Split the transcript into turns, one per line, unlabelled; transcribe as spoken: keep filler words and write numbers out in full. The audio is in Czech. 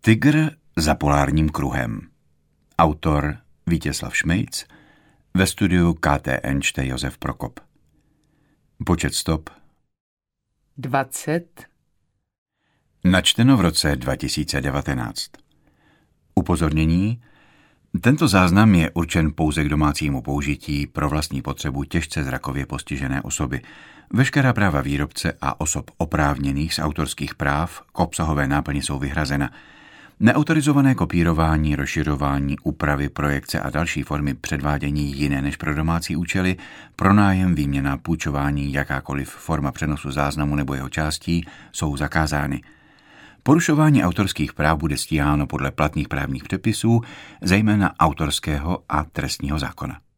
Tygr za polárním kruhem. Autor Vítězslav Šmejc, ve studiu K T N čte Josef Prokop. Počet stop
dvacet.
Načteno v roce dva tisíce devatenáct. Upozornění: tento záznam je určen pouze k domácímu použití pro vlastní potřebu těžce zrakově postižené osoby. Veškerá práva výrobce a osob oprávněných z autorských práv k obsahové náplni jsou vyhrazena. Neautorizované kopírování, rozšiřování, úpravy, projekce a další formy předvádění jiné než pro domácí účely, pronájem, výměna, půjčování, jakákoliv forma přenosu záznamu nebo jeho částí jsou zakázány. Porušování autorských práv bude stíháno podle platných právních předpisů, zejména autorského a trestního zákona.